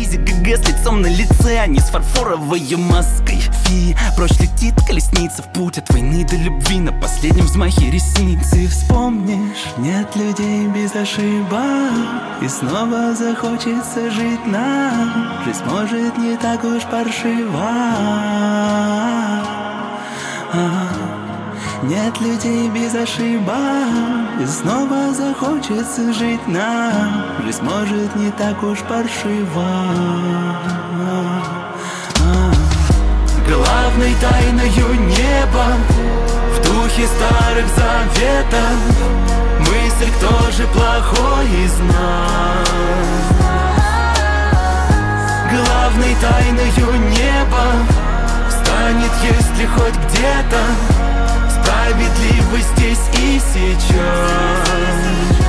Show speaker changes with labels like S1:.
S1: Леди ГГ с лицом на лице, а не с фарфоровой маской. Фи, прочь летит колесница в путь от войны до любви на последнем взмахе ресницы. Вспомнишь, нет людей без ошибок, и снова захочется жить нам. Жизнь может не так уж паршива. Нет людей без ошибок, и снова захочется жить нам. Жизнь может не так уж паршива. Главной тайною неба в духе старых заветов мысль, кто же плохой из нас. Главной тайною неба станет, если хоть где-то справедливость здесь и сейчас.